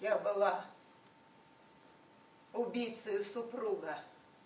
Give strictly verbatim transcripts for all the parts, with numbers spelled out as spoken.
Я была убийцей супруга.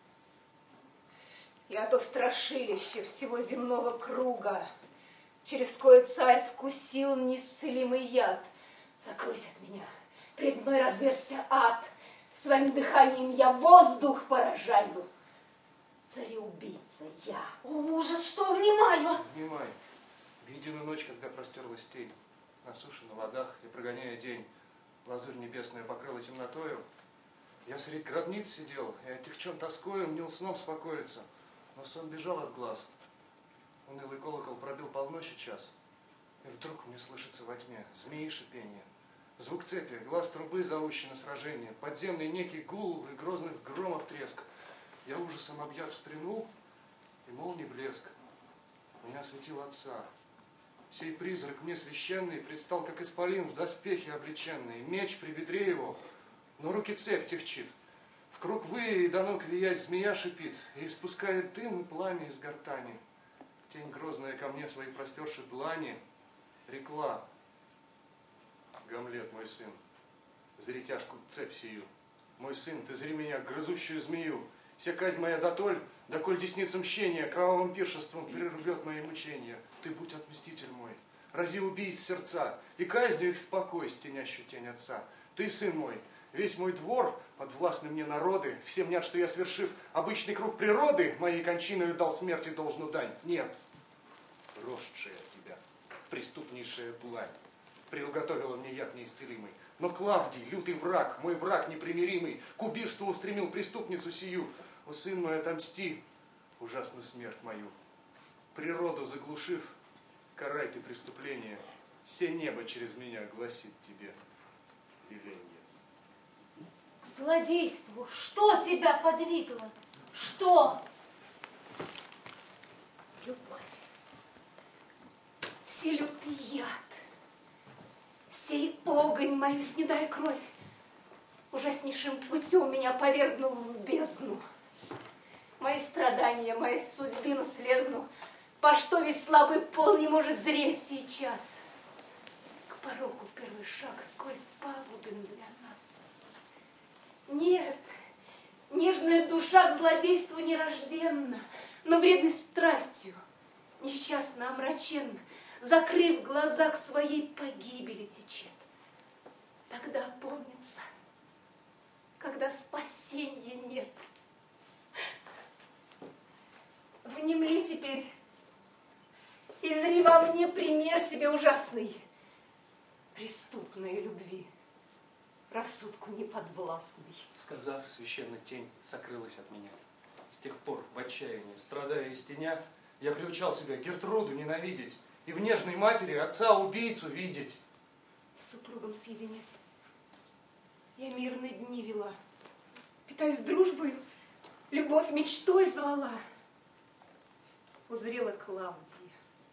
Я то страшилище всего земного круга, через кое царь вкусил неисцелимый яд. Закройся от меня, пред мной разверзся ад. Своим дыханием я воздух поражаю. Цареубийца я. О, ужас, что внимаю! Внимай. В единую ночь, когда простерлась тень, на суше, на водах, и прогоняя день, лазурь небесная покрыла темнотою, я средь гробниц сидел, и отягчен тоскою мнил сном спокоиться, но сон бежал от глаз. Унылый колокол пробил полночи час, и вдруг мне слышится во тьме змеи шипение, звук цепи, глаз трубы зовущий на сражение, подземный некий гул и грозных громов треск. Я ужасом объят встрянул, и молний блеск меня осветил отца. Сей призрак мне священный предстал, как исполин в доспехе облеченный, меч при бедре его, но руки цепь техчит. В круг вы и до ног виясь змея шипит, и испускает дым и пламя из гортани. Тень грозная ко мне свои простерши длани рекла: Гамлет, мой сын, зри тяжку цепь сию. Мой сын, ты зри меня, грызущую змею. Вся казнь моя дотоль, доколь десница мщения кровавым пиршеством прервет мои мучения. Ты будь отмститель мой, рази убийц сердца, и казнью их спокой, стенящую тень отца. Ты, сын мой, весь мой двор, подвластны мне народы, все мнят, что я, свершив обычный круг природы, моей кончиною дал смерти должную дань. Нет, росшая тебя, преступнейшая длань, приуготовила мне яд неисцелимый. Но Клавдий, лютый враг, мой враг непримиримый, к убийству устремил преступницу сию. О, сын мой, отомсти ужасную смерть мою. Природу заглушив, карай ты преступление. Все небо через меня гласит тебе веленье. К злодейству что тебя подвигло? Что? Любовь. Сей лютый яд. Сей огонь мою снедая кровь, ужаснейшим путем меня повергнул в бездну. Мои страдания, моя судьбину слезну, по что весь слабый пол не может зреть сейчас. К пороку первый шаг, сколь пагубен для нас. Нет, нежная душа к злодейству нерожденна, но вредной страстью, несчастно омраченна, закрыв глаза к своей погибели течет. Тогда опомнится, когда спасенья нет. Внемли теперь, и зри во мне пример себе ужасный, преступной любви, рассудку неподвластный. Сказав, священная тень сокрылась от меня. С тех пор в отчаянии, страдая и стеня, я приучал себя Гертруду ненавидеть и в нежной матери отца-убийцу видеть. С супругом съединясь, я мирные дни вела, питаясь дружбой, любовь мечтой звала. Узрела Клавдия,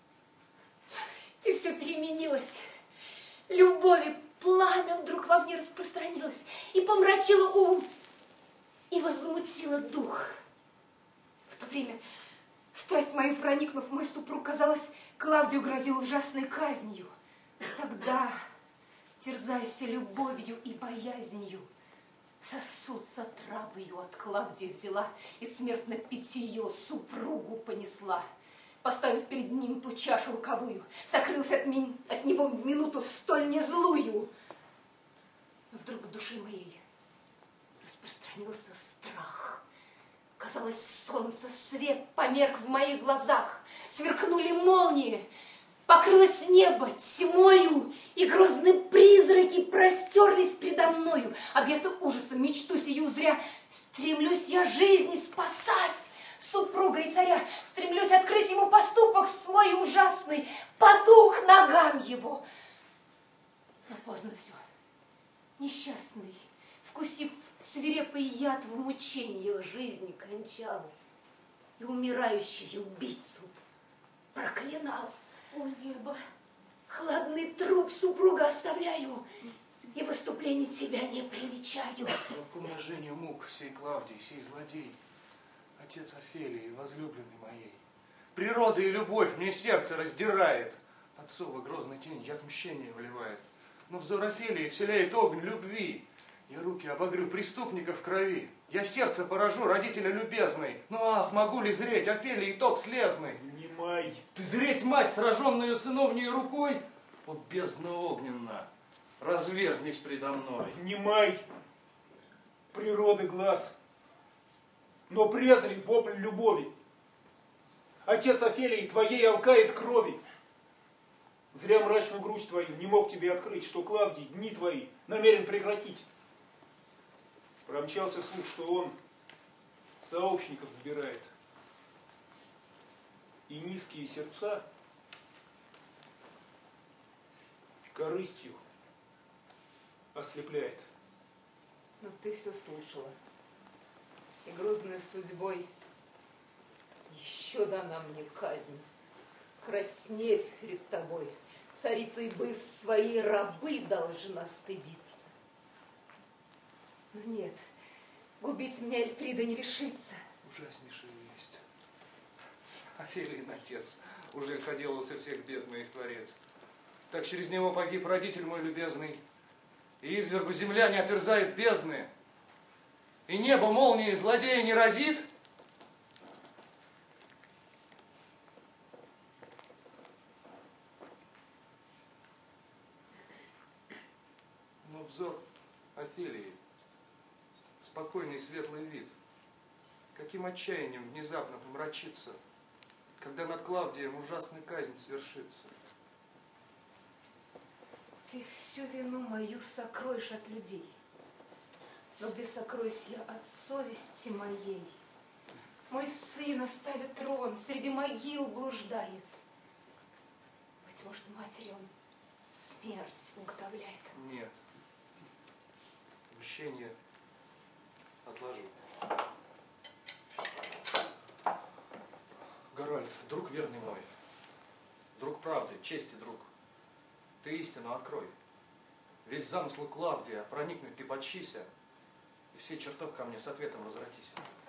и все переменилось. Любови пламя вдруг во мне распространилось, и помрачило ум, и возмутило дух. В то время, страсть мою проникнув, мой супруг, казалось, Клавдию грозил ужасной казнью. Тогда, терзаясь любовью и боязнью, сосуд с отравою от Клавдии взяла и смертно питье супругу понесла. Поставив перед ним ту чашу руковую, сокрылся от, ми... от него в минуту столь незлую. Но вдруг в душе моей распространился страх. Казалось, солнце свет померк в моих глазах, сверкнули молнии, покрылось небо тьмою, и грозные призраки простерлись предо мною. Объята ужасом мечту сию зря, стремлюсь я жизни спасать, супруга и царя, стремлюсь открыть ему поступок свой ужасный, паду к ногам его. Но поздно все. Несчастный, вкусив свирепый яд, в мучениях жизни кончал, и умирающий убийцу проклинал. О, небо! Хладный труп супруга оставляю, и выступлений тебя не примечаю. К умножению мук сей Клавдий, сей злодей, отец Офелии, возлюбленной моей. Природа и любовь мне сердце раздирает. Отцова грозной тень яд мщения вливает. но взор Офелии вселяет огонь любви. Я руки обогрю преступников в крови. Я сердце поражу родителя любезной. Ну ах, могу ли зреть Офелии ток слезный? Внимай! Ты зреть мать, сраженную сыновней рукой? О, бездна огненна, разверзнись предо мной. Внимай! Природы глаз, но презри вопль любови. Отец Офелии твоей алкает крови. Зря мрачную грудь твою не мог тебе открыть, что Клавдий дни твои намерен прекратить. Промчался слух, что он сообщников сбирает. И низкие сердца корыстью ослепляет. Но ты все слушала. И грозной судьбой еще дана мне казнь. Краснеть перед тобой, царицей быв, своей рабы должна стыдиться. Но нет, губить меня Эльфрида не решится. Ужаснейшая весть. Офелиин отец уже соделался всех бедный их творец. Так через него погиб родитель мой любезный. И извергу земля не отверзает бездны. И небо молнией злодея не разит. Но взор Офелии, спокойный светлый вид, каким отчаянием внезапно помрачится, когда над Клавдием ужасная казнь свершится. Ты всю вину мою сокроешь от людей. Но где сокроюсь я от совести моей? Мой сын, оставит трон, среди могил блуждает. Быть может, матери он смерть уготовляет. Нет. Мщение отложу. Гарольд, друг верный мой, друг правды, чести друг, ты истину открой. Весь замысл Клавдия проникнуть ты подчися, и все чертог ко мне с ответом возвратися.